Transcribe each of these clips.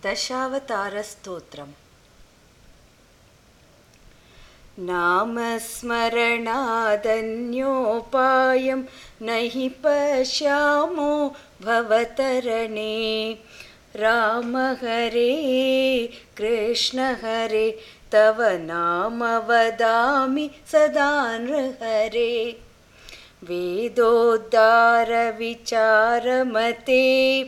दशावतारस्तोत्रम्। नामस्मरणादन्योपायं न हि पश्यामो भवतरणे। राम हरे कृष्ण हरे तव नाम वदामि सदा नृहरे। वेदोद्धारविचारमते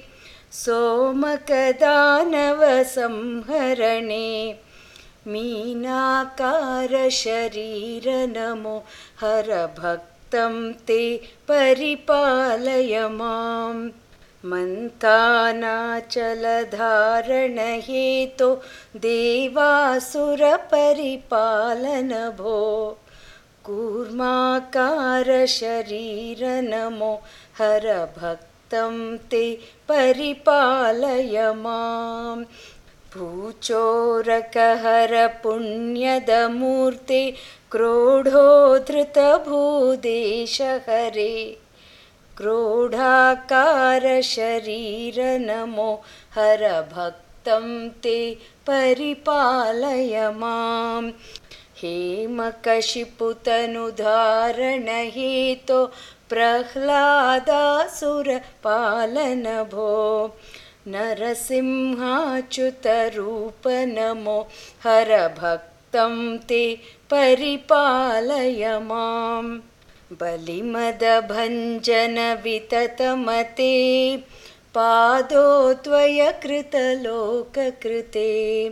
सोमकदानवसंहरणे। मीनाकारशरीर नमो हर भक्तं ते परिपालय माम्। मन्थानाचलधारणहेतो देवासुरपरिपालन भो। कूर्माकारशरीर नमो हर भक्तं ते परिपालय माम्। भूचोरकहर पुण्यदमूर्ते क्रोढोद्धृतभूदेश हरे। क्रोढाकारशरीर नमो हर भक्तं ते परिपालय माम्। हेमकशिपुतनुधारणहेतो प्रह्लादासुरपालन भो। नरसिंहाच्युतरूप नमो हर भक्तं ते परिपालय माम्। बलिमदभञ्जन विततमते पादोद्वयकृतलोककृते।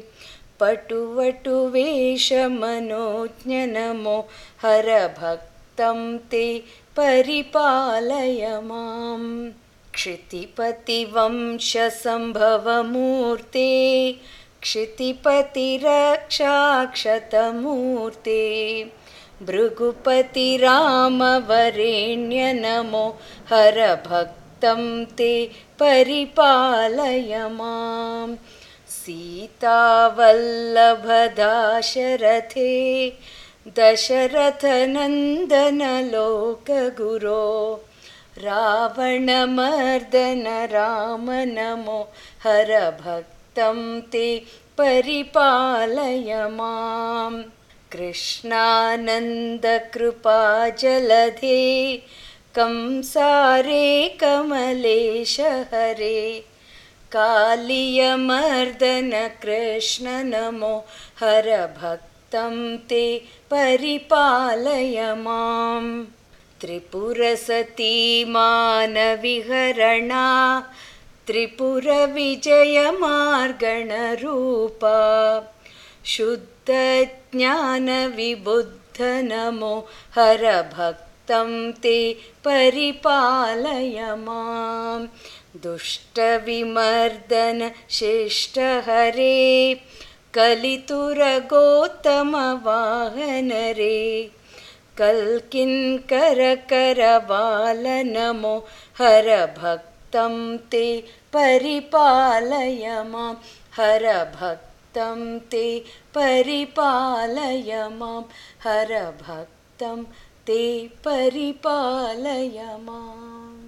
पटुवटुवेषमनोज्ञ नमो हर भक्तं ते परिपालय माम्। क्षितिपतिवंशसम्भवमूर्ते क्षितिपतिरक्षाक्षतमूर्ते। भृगुपतिरामवरेण्य नमो हर भक्तं ते परिपालय माम्। सीतावल्लभदाशरथे दशरथनन्दन लोकगुरो। रावणमर्दन राम नमो हर भक्तं ते परिपालय माम्। कृष्णानन्दकृपाजलधे कंसारे कमलेश हरे। कालियमर्दन कृष्ण नमो हर भक्तं ते परिपालय माम्। त्रिपुरसतीमानविहरणा त्रिपुरविजयमार्गणरूपा। शुद्धज्ञानविबुद्ध नमो हर भक्तं ते परिपालय माम्। दुष्टविमर्दन शिष्ट हरे कलितुरगोत्तमवाहन रे। कल्किन्करकरवाल नमो हर भक्तं ते परिपालय माम्। हर भक्तं ते परिपालय माम्। हर भक्तं ते परिपालय माम्।